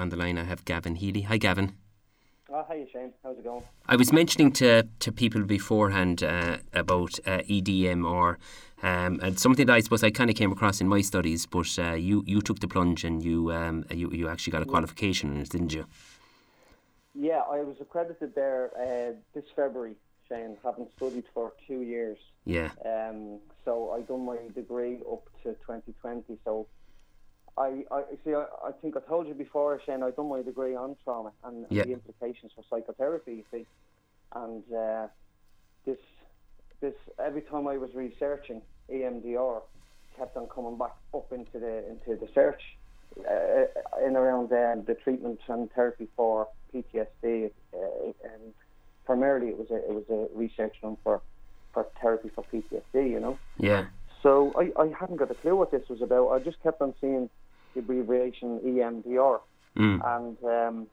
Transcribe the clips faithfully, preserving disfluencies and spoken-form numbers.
on the line I have Gavin Healy. Hi, Gavin. Oh, hi, Shane. How's it going? I was mentioning to, to people beforehand uh, about uh, E D M R, um, and something that I suppose I kind of came across in my studies, but uh, you, you took the plunge and you um, you, you actually got a qualification in it, didn't you? Yeah, I was accredited there uh, this February, Shane, having studied for two years. Yeah. Um. So I done my degree up to twenty twenty. So I, I see. I, I think I told you before, Shane. I done my degree on trauma and, yeah. and the implications for psychotherapy. You see, and uh, this this every time I was researching E M D R, kept on coming back up into the into the search uh, in around um, the treatment and therapy for P T S D. Uh, and primarily, it was a it was a research done for for therapy for P T S D. You know. Yeah. So I, I hadn't got a clue what this was about. I just kept on seeing the abbreviation E M D R, mm. and um,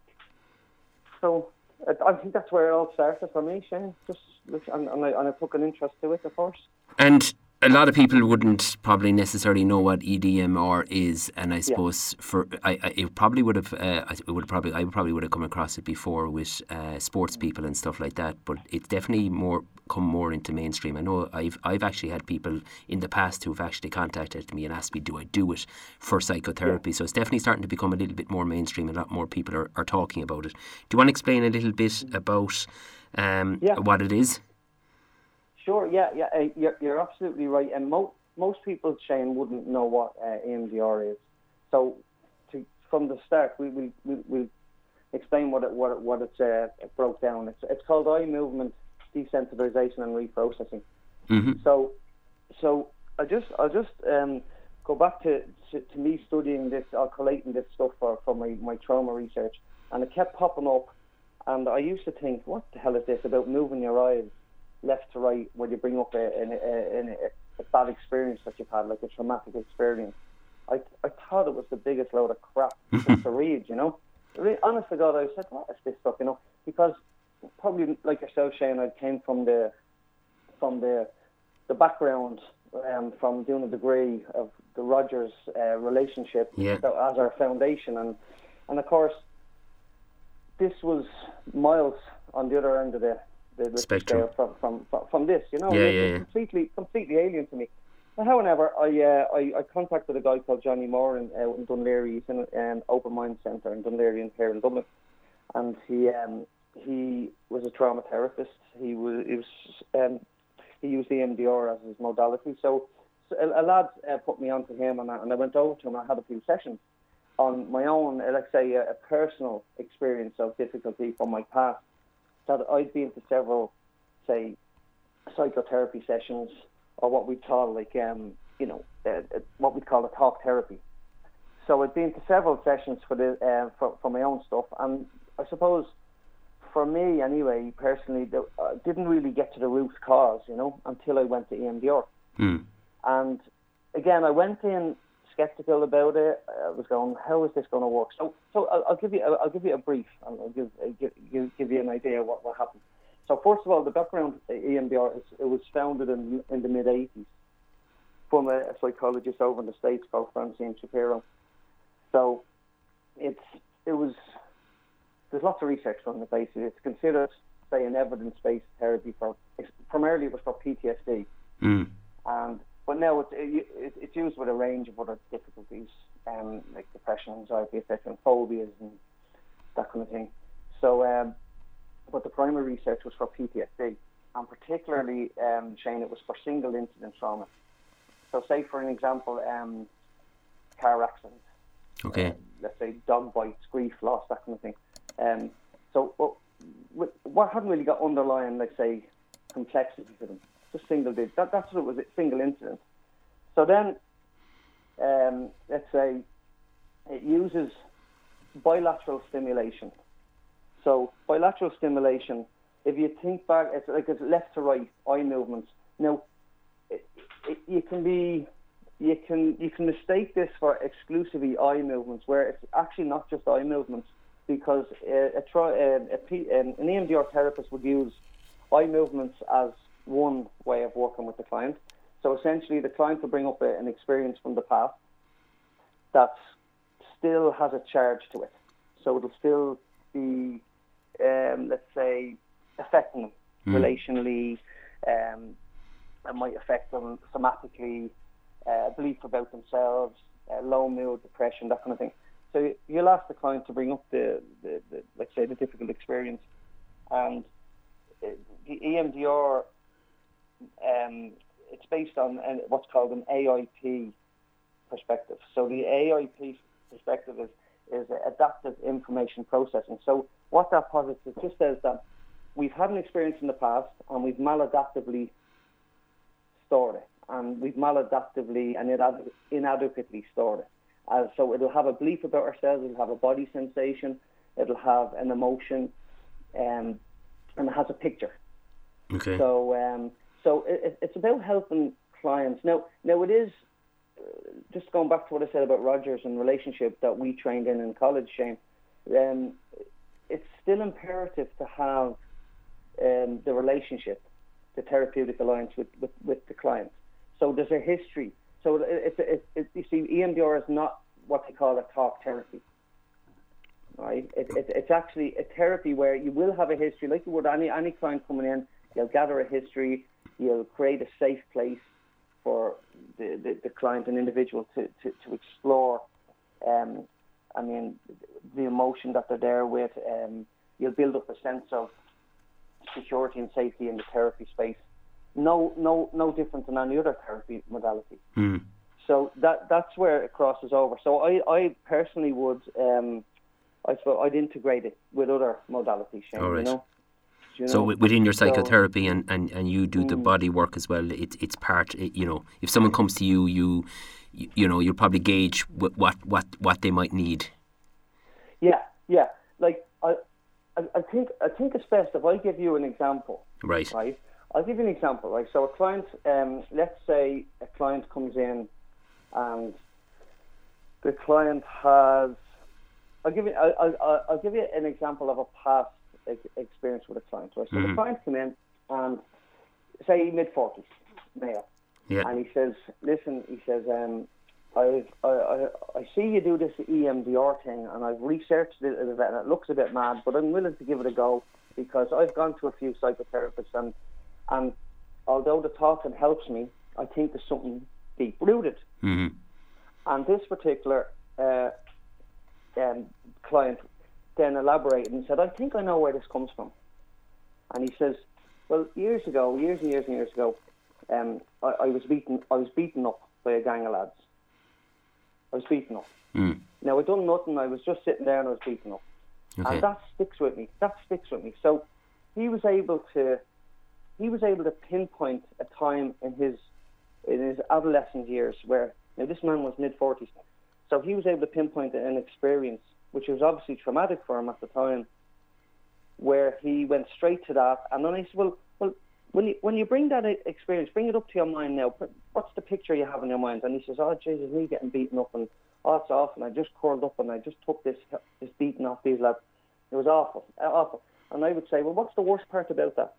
so I, I think that's where it all started for me, Shane. Just and, and, I, and I took an interest to it, of course. And a lot of people wouldn't probably necessarily know what E D M R is, and I suppose yeah. for I, I it probably would have uh, it would probably I probably would have come across it before with uh, sports people and stuff like that. But it's definitely more come more into mainstream. I know I've I've actually had people in the past who've actually contacted me and asked me, do I do it for psychotherapy? Yeah. So it's definitely starting to become a little bit more mainstream. A lot more people are, are talking about it. Do you want to explain a little bit about um, yeah. what it is? Sure, yeah, yeah, uh, you're, you're absolutely right. And mo- most people, Shane, wouldn't know what uh, E M D R is. So, to, from the start, we will we, we, we'll explain what it what it, what it's uh, it broke down. It's it's called eye movement desensitization and reprocessing. Mm-hmm. So, so I just I just um, go back to, to to me studying this, or collating this stuff for for my, my trauma research, and it kept popping up, and I used to think, what the hell is this about moving your eyes left to right when you bring up a, a, a, a bad experience that you've had, like a traumatic experience. I I thought it was the biggest load of crap just to read, you know. Really, honest to God, I said, what is this stuff, you know? Because probably like yourself, Shane, I came from the from the the background um, from doing a degree of the Rogers uh, relationship yeah. that, as our foundation, and and of course this was miles on the other end of the the, the spectrum from, from from from this, you know. Yeah, it, yeah, it's yeah. completely completely alien to me. But however, I, uh, I I contacted a guy called Johnny Moore in, uh, in Dunleary. He's in an Open Mind Centre in Dunleary and here in Dublin, and he um he was a trauma therapist. He was he was um he used E M D R as his modality. So, so a, a lad uh, put me onto him, and I, and I went over to him. And I had a few sessions on my own, uh, let's say, a, a personal experience of difficulty from my past. That I'd been to several, say, psychotherapy sessions, or what we call like um you know uh, uh, what we call a talk therapy. So I'd been to several sessions for the uh, for for my own stuff, and I suppose for me anyway, personally, the, I didn't really get to the root cause, you know, until I went to E M D R. Mm. And again, I went in skeptical about it. I was going, how is this going to work? So, so I'll, I'll give you, I'll, I'll give you a brief, and I'll give, I'll give, give, give you an idea of what, what happened. So, first of all, the background of E M D R is it was founded in in the mid eighties from a, a psychologist over in the States called Francine Shapiro. So, it's it was there's lots of research on the basis. It's considered, say, an evidence-based therapy for primarily it was for P T S D, mm. and but now it's it, it's used with a range of other difficulties, um, like depression, anxiety, et cetera, and phobias and that kind of thing. So, um, but the primary research was for P T S D, and particularly, um, Shane, it was for single incident trauma. So, say for an example, um, car accident, okay, uh, let's say dog bites, grief, loss, that kind of thing. Um, so, what, what hadn't really got underlying, let's say, complexity to them. Just single did that. That's what it was. A single incident. So then, um, let's say, it uses bilateral stimulation. So bilateral stimulation. If you think back, it's like it's left to right eye movements. Now, it, it, you can be, you can you can mistake this for exclusively eye movements, where it's actually not just eye movements, because a, a, a, a, an E M D R therapist would use eye movements as one way of working with the client. So essentially the client will bring up a, an experience from the past that still has a charge to it. so it'll still be, um, let's say, affecting them mm. relationally. Um, it might affect them somatically, uh, belief about themselves, uh, low mood, depression, that kind of thing. So you'll ask the client to bring up the, the, the let's say, the difficult experience, and the E M D R, um, it's based on what's called an A I P perspective. So the A I P perspective is, is adaptive information processing. So what that posits, it just says that we've had an experience in the past and we've maladaptively stored it, and we've maladaptively and inad- inadequately stored it. Uh, so it'll have a belief about ourselves, it'll have a body sensation, it'll have an emotion, um, and it has a picture. Okay. So, um, so it, it's about helping clients. Now, now it is, uh, just going back to what I said about Rogers and relationship that we trained in in college, Shane, um, it's still imperative to have um, the relationship, the therapeutic alliance with, with, with the client. So there's a history. So it, it, it, it, you see, E M D R is not what they call a talk therapy. Right? It, it, it's actually a therapy where you will have a history, like you would any any client coming in. You'll gather a history. You'll create a safe place for the, the, the client and individual to, to, to explore. Um, I mean, the emotion that they're there with. Um, you'll build up a sense of security and safety in the therapy space. No, no, no different than any other therapy modality. Mm. So that that's where it crosses over. So I, I personally would. Um, I suppose I'd integrate it with other modalities, Shane, All right. you know? You know? So within your psychotherapy so, and, and, and you do the mm. body work as well, it, it's part, it, you know, if someone comes to you, you you, you know, you'll probably gauge what, what, what, what they might need. Yeah, yeah. Like, I, I, I think I think it's best if I give you an example. Right. Right? I'll give you an example, right? So a client, um, let's say a client comes in and the client has, I'll give you, I'll, I'll, I'll give you an example of a past experience with a client. Right? So mm-hmm. the client came in and say mid forties, male, yeah. and he says, "Listen," he says, um, I've, I, I, I see you do this E M D R thing, and I've researched it a bit, and it looks a bit mad, but I'm willing to give it a go because I've gone to a few psychotherapists, and and although the talking helps me, I think there's something deep rooted." Mm-hmm. And this particular uh, um, client then elaborated and said, "I think I know where this comes from." And he says, "Well, years ago, years and years and years ago, um, I, I was beaten. I was beaten up by a gang of lads. I was beaten up. Mm. Now, I'd done nothing. I was just sitting there and I was beaten up. Okay. And that sticks with me. That sticks with me." So he was able to, he was able to pinpoint a time in his in his adolescent years where, now this man was mid forties, so he was able to pinpoint an experience which was obviously traumatic for him at the time, where he went straight to that. And then I said, well, well, when you when you bring that experience, bring it up to your mind now. What's the picture you have in your mind? And he says, "Oh, Jesus, me getting beaten up, and oh, it's awful. And I just curled up and I just took this this beating off these lads. It was awful, awful." And I would say, "Well, what's the worst part about that?"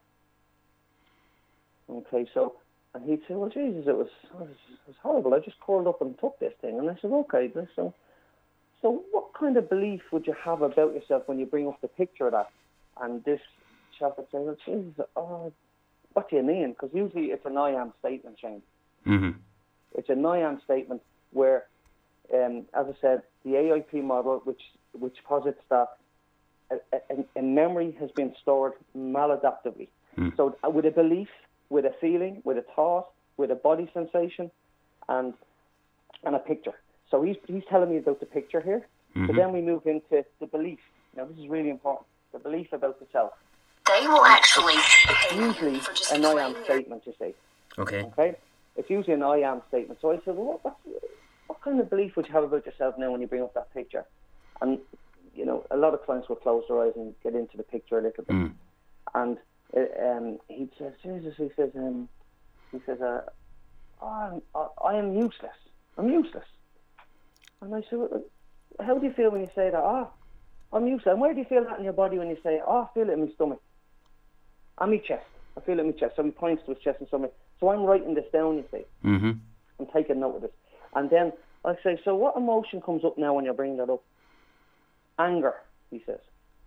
Okay, so, and he'd say, "Well, Jesus, it was, it was, it was horrible. I just curled up and took this thing." And I said, "Okay, so, so what kind of belief would you have about yourself when you bring up the picture of that?" And this chap would say, "Well, Jesus, oh, what do you mean?" Because usually it's an I am statement, Shane. Mm-hmm. It's an I am statement where, um, as I said, the A I P model, which which posits that a, a, a memory has been stored maladaptively. Mm. So uh, with a belief, with a feeling, with a thought, with a body sensation, and and a picture. So he's he's telling me about the picture here. Mm-hmm. But then we move into the belief. Now this is really important. The belief about the self. They will actually. It's usually an I am statement, you see. Okay. Okay. It's usually an I am statement. So I said, well, what, what kind of belief would you have about yourself now when you bring up that picture? And you know, a lot of clients will close their eyes and get into the picture a little bit. Mm. And uh, um, he says, Jesus, he says, um, he says, uh, oh, I, I am useless. I'm useless. And I said, well, how do you feel when you say that? Ah, oh, I'm useless. And where do you feel that in your body when you say, oh, I feel it in my stomach? On my chest. I feel it in my chest. So he points to his chest and stomach. So I'm writing this down, you see. Mm-hmm. I'm taking note of this. And then I say, so what emotion comes up now when you bring that up? Anger. he says.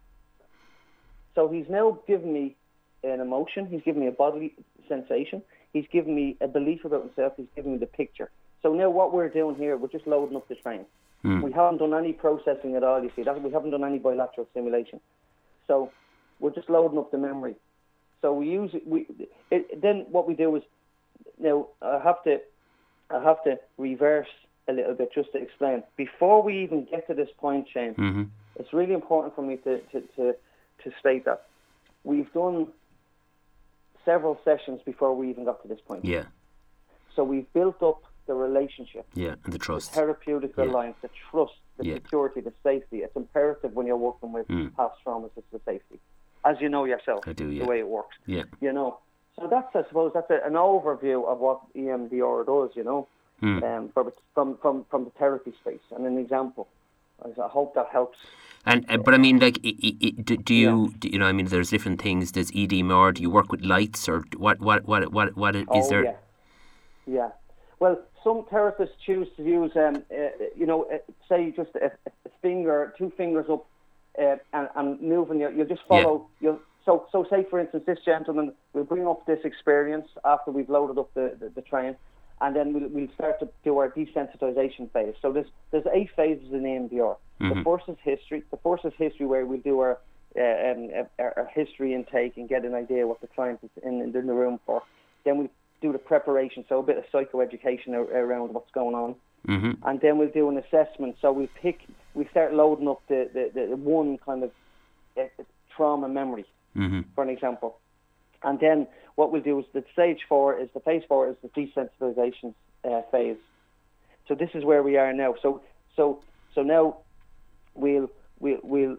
So he's now given me an emotion, he's given me a bodily sensation, he's given me a belief about himself, he's given me the picture. So now what we're doing here, we're just loading up the train. Mm. We haven't done any processing at all, you see. That, we haven't done any bilateral stimulation. So we're just loading up the memory. So we use it, we, it, then what we do is, now I have to, I have to reverse a little bit just to explain. Before we even get to this point, Shane, mm-hmm. it's really important for me to, to, to, to state that we've done several sessions before we even got to this point. Yeah. So we've built up the relationship. Yeah, and the trust. The therapeutic yeah. alliance, the trust, the yeah. security, the safety. It's imperative when you're working with mm. past traumas, it's the safety. As you know yourself, I do, yeah. the way it works. Yeah. You know. So that's, I suppose, that's a, an overview of what E M D R does, you know, mm. um, from, from, from, from the therapy space, and an example. I hope that helps. And uh, but I mean, like, it, it, do, do you yeah. do, you know? I mean, there's different things. Does E D M R? Do you work with lights, or what? What? What? What? What is oh, there? Yeah. Yeah. Well, some therapists choose to use, um, uh, you know, uh, say just a, a finger, two fingers up, uh, and, and moving. You, you just follow. Yeah. You so so. Say for instance, this gentleman will bring up this experience after we've loaded up the, the, the train, and then we'll, we'll start to do our desensitization phase. So there's there's eight phases in E M D R. Mm-hmm. The first is history. The first is history, where we'll do our, uh, um, our, our history intake and get an idea what the client is in, in the room for. Then we do the preparation, so a bit of psychoeducation around what's going on. Mm-hmm. And then we'll do an assessment. So we pick, we start loading up the, the, the one kind of uh, trauma memory, mm-hmm. for an example. And then what we'll do is the stage four is the phase four is the desensitization uh, phase. So this is where we are now. So so so now we'll we'll we'll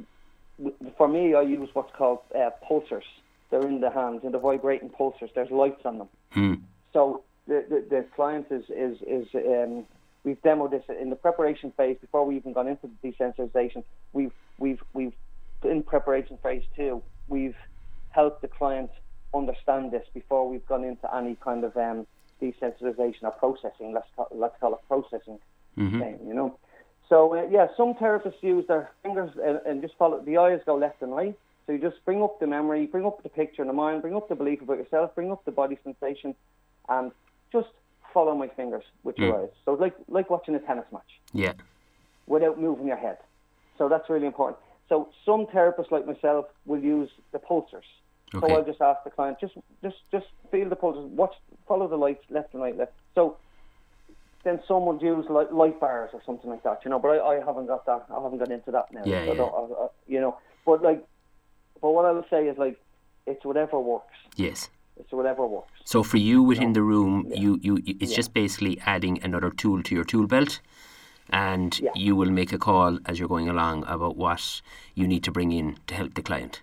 for me I use what's called uh, pulsars. They're in the hands, in the vibrating pulsars. There's lights on them. Mm. So the, the the client is is is um, we've demoed this in the preparation phase before we even gone into the desensitization. We've we've we've in preparation phase two. We've helped the client understand this before we've gone into any kind of um, desensitization or processing. Let's call, let's call it processing. Mm-hmm. Thing, you know. So uh, yeah, some therapists use their fingers and, and just follow. The eyes go left and right. So you just bring up the memory, bring up the picture in the mind, bring up the belief about yourself, bring up the body sensation, and just follow my fingers with your mm. eyes. So like like watching a tennis match. Yeah. Without moving your head. So that's really important. So some therapists like myself will use the pulsars. Okay. So I'll just ask the client, just just just feel the pulsars, watch, follow the lights left and right, left. So then some would use light, light bars or something like that, you know. But I, I haven't got that. I haven't got into that now. Yeah, so yeah. I don't, I, I, you know. But like. But what I would say is, like, it's whatever works. Yes. It's whatever works. So for you within no. the room, yeah. you, you, you it's yeah. just basically adding another tool to your tool belt, and yeah. you will make a call as you're going along about what you need to bring in to help the client.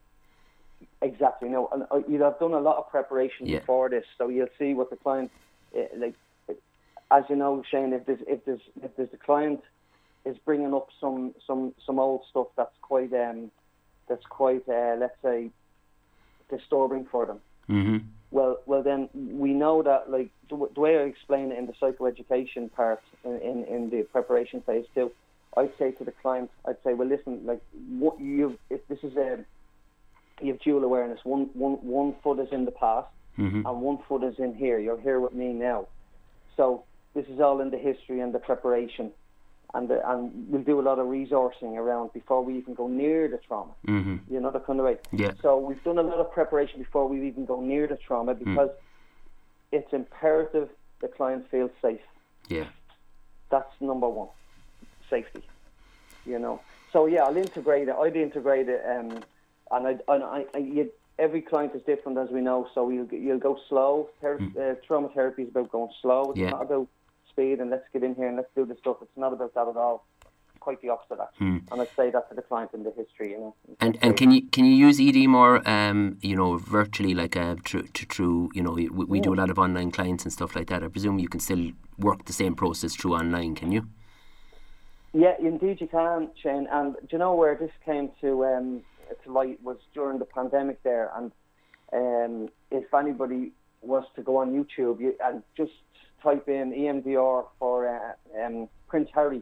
Exactly. No, and uh, you'll have done a lot of preparation yeah. before this, so you'll see what the client, uh, like, as you know, Shane, if there's if there's if there's the client is bringing up some some some old stuff that's quite um. that's quite, uh, let's say, disturbing for them. Mm-hmm. Well, well, then we know that, like, the, the way I explain it in the psychoeducation part, in, in, in the preparation phase too, I'd say to the client, I'd say, well, listen, like, what you, if this is a, you have dual awareness. One, one, one foot is in the past, mm-hmm. and one foot is in here. You're here with me now. So this is all in the history and the preparation. And the, and we'll do a lot of resourcing around before we even go near the trauma. Mm-hmm. You know, that kind of way. Yeah. So we've done a lot of preparation before we even go near the trauma because mm. it's imperative the client feels safe. Yeah. That's number one, safety. You know. So yeah, I'll integrate it. I'd integrate it, um, and I, and I, I you, every client is different, as we know. So you'll you'll go slow. Ther- mm. uh, trauma therapy is about going slow. It's yeah. not about speed and let's get in here and let's do this stuff. It's not about that at all. It's quite the opposite, actually. Hmm. And I say that to the client in the history, you know. And and can you can you use E D M R, um, you know, virtually, like uh, through, through, you know, we, we yeah. do a lot of online clients and stuff like that. I presume you can still work the same process through online, can you? Yeah, indeed you can, Shane. And do you know where this came to um, to light was during the pandemic there. And um, if anybody was to go on YouTube you, and just type in E M D R for uh, um, Prince Harry,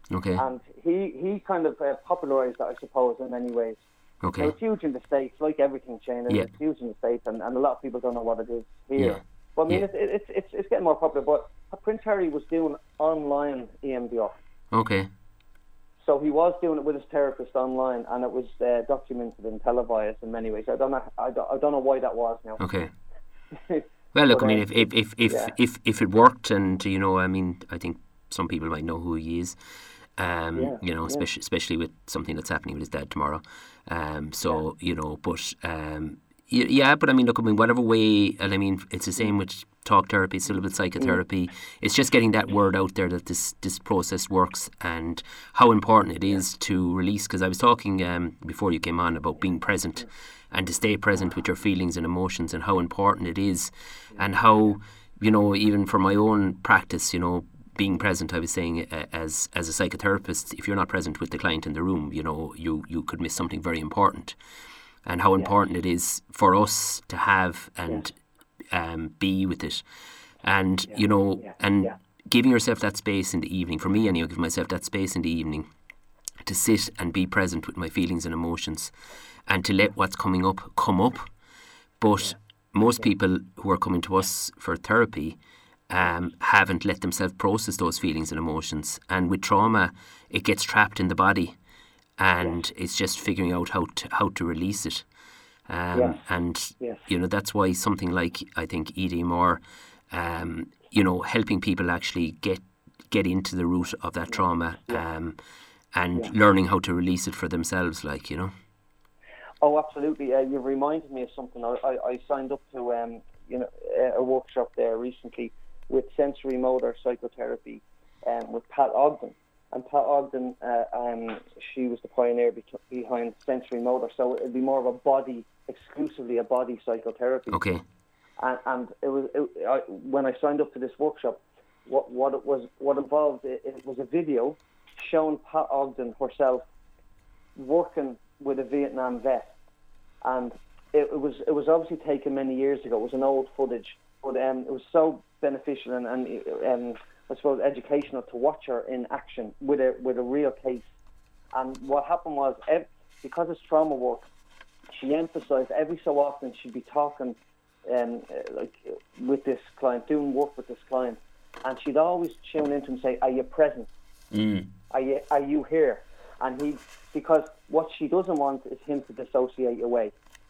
Okay. And he, he kind of uh, popularised that, I suppose, in many ways. Okay. Now, it's huge in the States, like everything, Shane, and Yeah. it's huge in the States, and, and a lot of people don't know what it is here. Yeah. But I mean, Yeah. it's, it's it's it's getting more popular. But Prince Harry was doing online E M D R. Okay. So he was doing it with his therapist online, and it was uh, documented and televised in many ways. I don't know. I don't, I don't know why that was now. Okay. Well, look, But, I mean, uh, if if if if, yeah. if if it worked, and you know, I mean, I think some people might know who he is. Um, Yeah, you know, yeah. especially especially with something that's happening with his dad tomorrow. Um, so you know, but um, y- yeah, but I mean, look, I mean, whatever way, and I mean, it's the same with talk therapy, still with psychotherapy. It's just getting that word out there that this this process works, and how important it is to release. Because I was talking um, before you came on about being present, and to stay present with your feelings and emotions, and how important it is, and how, you know, even for my own practice, you know, being present, I was saying, uh, as as a psychotherapist, if you're not present with the client in the room, you know, you, you could miss something very important. And how important it is for us to have and um, be with it. And, you know, yeah, and yeah. giving yourself that space in the evening, for me anyway, give myself that space in the evening to sit and be present with my feelings and emotions, and to let what's coming up come up. But most people who are coming to us for therapy um, haven't let themselves process those feelings and emotions. And with trauma, it gets trapped in the body, and it's just figuring out how to, how to release it. Um, Yes. And, Yes. you know, that's why something like, I think, E D M R, um, you know, helping people actually get get into the root of that trauma, um, and learning how to release it for themselves, like, you know. Oh, absolutely. Uh, you've reminded me of something. I, I, I signed up to um, you know, a workshop there recently with sensory motor psychotherapy um, with Pat Ogden. And Pat Ogden, uh, um, she was the pioneer be- behind sensory motor. So it'd be more of a body, exclusively a body psychotherapy. Okay. And, and it was it, I, when I signed up to this workshop, what what it was what involved it, it was a video showing Pat Ogden herself working with a Vietnam vet, and it, it was it was obviously taken many years ago. It was an old footage, but um, it was so beneficial and and um, I suppose educational to watch her in action with a with a real case. And what happened was, ev- because it's trauma work, she emphasised every so often she'd be talking um, uh, like uh, with this client, doing work with this client, and she'd always tune into him and say, "Are you present? Mm. Are you are you here?" And he, because what she doesn't want is him to dissociate away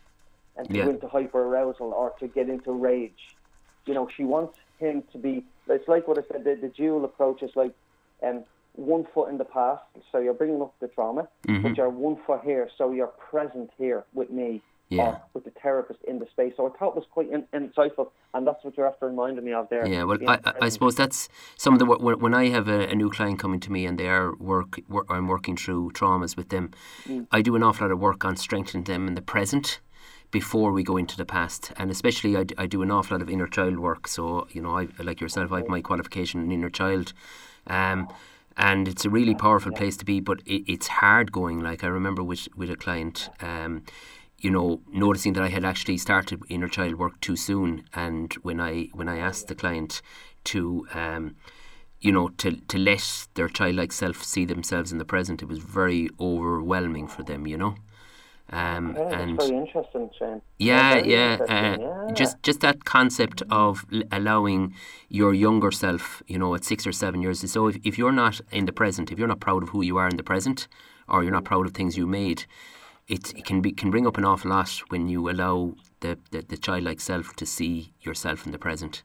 and to Yeah. go into hyperarousal or to get into rage. You know, she wants him to be. It's like what I said. The, the dual approach is like um, one foot in the past, so you're bringing up the trauma, Mm-hmm. but you're one foot here, so you're present here with me. Yeah. Or with the therapist in the space. So I thought it was quite in, insightful, and that's what you're after reminding me of there. Yeah, well, being I, I- I present. suppose that's some of the work when when I have a, a new client coming to me and they are work, work I'm working through traumas with them. I do an awful lot of work on strengthening them in the present before we go into the past, and especially I, d- I do an awful lot of inner child work. So you know, I like yourself, I have my qualification in inner child, um, and it's a really powerful place to be. But it, it's hard going. Like I remember with with a client. Um, you know, noticing that I had actually started inner child work too soon, and when I when I asked the client to, um, you know, to to let their childlike self see themselves in the present, it was very overwhelming for them, you know. Um, Okay, and that's very interesting, Shane. yeah, very yeah, interesting, uh, yeah. just just that concept of l- allowing your younger self, you know, at six or seven years. So if, if you're not in the present, if you're not proud of who you are in the present, or you're not proud of things you made, it, it can be can bring up an awful lot when you allow the, the, the childlike self to see yourself in the present.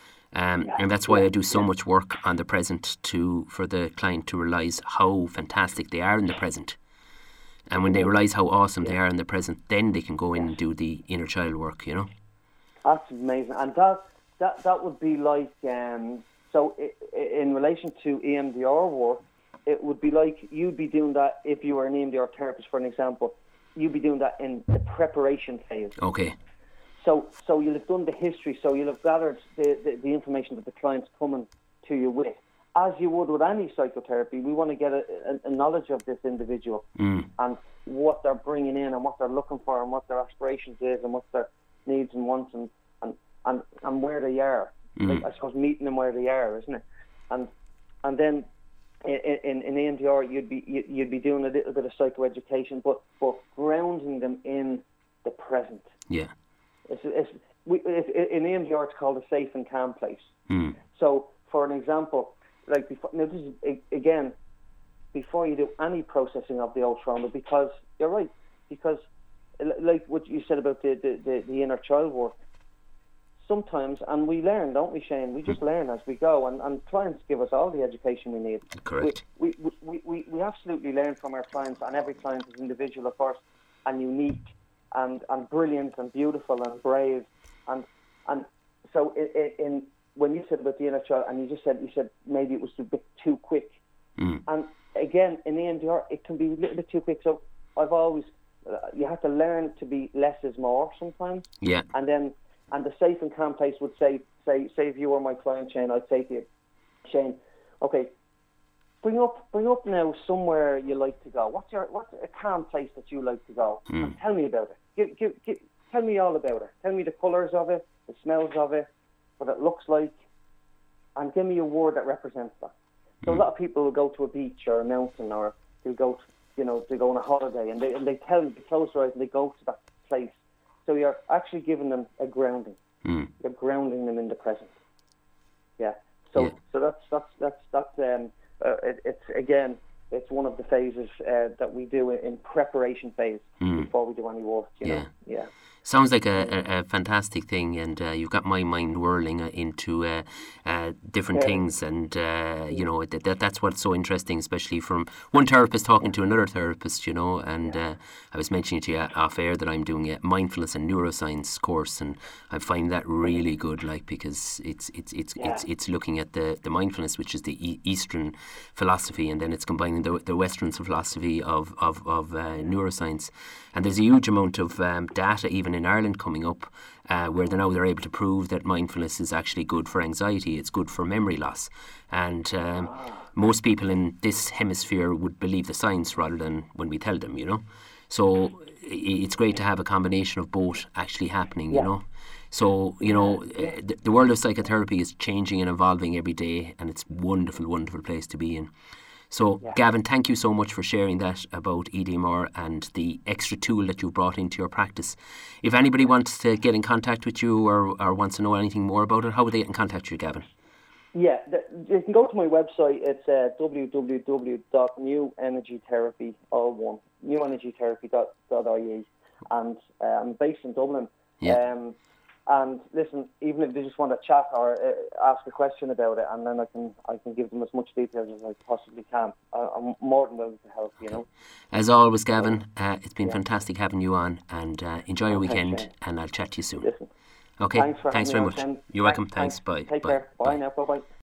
Um, and that's why I do so much work on the present to for the client to realise how fantastic they are in the present. And when they realise how awesome they are in the present, then they can go in and do the inner child work, you know. That's amazing, and that that that would be like um. So i i in relation to E M D R work, it would be like you'd be doing that if you were an E M D R therapist, for an example. You'd be doing that in the preparation phase. Okay. So, so you'll have done the history. So you'll have gathered the, the, the information that the client's coming to you with, as you would with any psychotherapy. We want to get a, a, a knowledge of this individual Mm. and what they're bringing in and what they're looking for and what their aspirations is and what their needs and wants and and, and, and where they are. Mm. Like, I suppose meeting them where they are, isn't it? And and then in, in, in A M D R, you'd be you, you'd be doing a little bit of psychoeducation, but but grounding them in the present. Yeah. It's, it's, we, it's, in A M D R, it's called a safe and calm place. Mm. So, for an example, like before, now this is again before you do any processing of the old trauma, because you're right, because like what you said about the the, the, the inner child work. Sometimes, and we learn, don't we, Shane? We just learn as we go, and, and clients give us all the education we need. Correct. We, we, we, we, we absolutely learn from our clients, and every client is individual, of course, and unique, and, and brilliant, and beautiful, and brave, and and so in, in when you said about the inner child, and you just said you said maybe it was a bit too quick, mm. and again in E M D R it can be a little bit too quick. So I've always uh, you have to learn to be less is more sometimes. Yeah. And then. And the safe and calm place would say, say, say if you were my client, Shane, I'd say to you, Shane, okay, bring up, bring up now somewhere you like to go. What's your, what's a calm place that you like to go? Mm. And tell me about it. Give, give, give, tell me all about it. Tell me the colours of it, the smells of it, what it looks like, and give me a word that represents that. So mm. a lot of people will go to a beach or a mountain, or they'll go, to, you know, they go on a holiday, and they and they tell, they close their eyes and they go to that place. So you're actually giving them a grounding. Mm. You're grounding them in the present. Yeah. So yeah. so that's that's that's that's um uh, it, it's again it's one of the phases uh, that we do in preparation phase mm. before we do any work. You yeah. know? Yeah. Sounds like a, a, a fantastic thing, and uh, you've got my mind whirling into uh, uh, different yeah. things, and uh, you know that, that that's what's so interesting, especially from one therapist talking to another therapist, you know. And yeah. uh, I was mentioning to you off air that I'm doing a mindfulness and neuroscience course, and I find that really good, like because it's it's it's yeah. it's it's looking at the, the mindfulness, which is the e- Eastern philosophy, and then it's combining the the Western philosophy of of of uh, neuroscience. And there's a huge amount of um, data, even in Ireland, coming up, uh, where they're now they're able to prove that mindfulness is actually good for anxiety. It's good for memory loss. And um, most people in this hemisphere would believe the science rather than when we tell them, you know. So it's great to have a combination of both actually happening, you yeah. know. So, you know, uh, the, the world of psychotherapy is changing and evolving every day, and it's a wonderful, wonderful place to be in. So, yeah. Gavin, thank you so much for sharing that about E D M R and the extra tool that you've brought into your practice. If anybody wants to get in contact with you or, or wants to know anything more about it, how would they get in contact with you, Gavin? Yeah, the, you can go to my website. It's uh, w w w dot new energy therapy, all one, new energy therapy dot I E. And uh, I'm based in Dublin. Yeah. Um, And listen, even if they just want to chat or uh, ask a question about it, and then I can I can give them as much details as I possibly can. I, I'm more than willing to help, you know. As always, Gavin, uh, it's been yeah. fantastic having you on, and uh, enjoy your oh, weekend, thanks, and I'll chat to you soon. Listen, okay, thanks, for thanks very much. Ken. You're welcome. Thanks. Thanks. Bye. Take Bye. care. Bye, Bye. now. Bye bye.